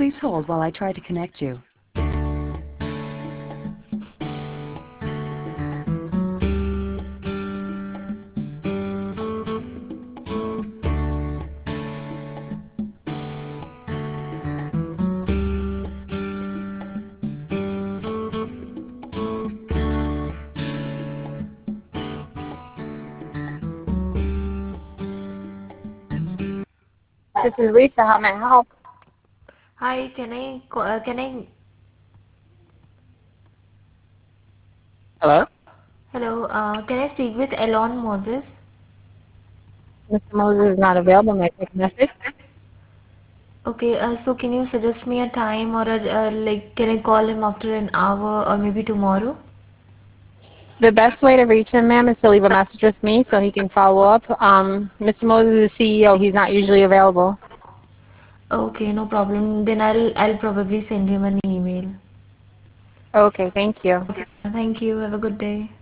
Please hold while I try to connect you. This is Lisa. How may I help? Hi, Hello? hello, can I speak with Elon Moses? Mr. Moses is not available. May I take a message? Okay, so can you suggest me a time or like, can I call him after an hour or maybe tomorrow? The best way to reach him, ma'am, is to leave a message with me so he can follow up. Mr. Moses is the CEO. He's not usually available. Okay, no problem. Then I'll probably send him an email. Okay, thank you. Thank you. Have a good day.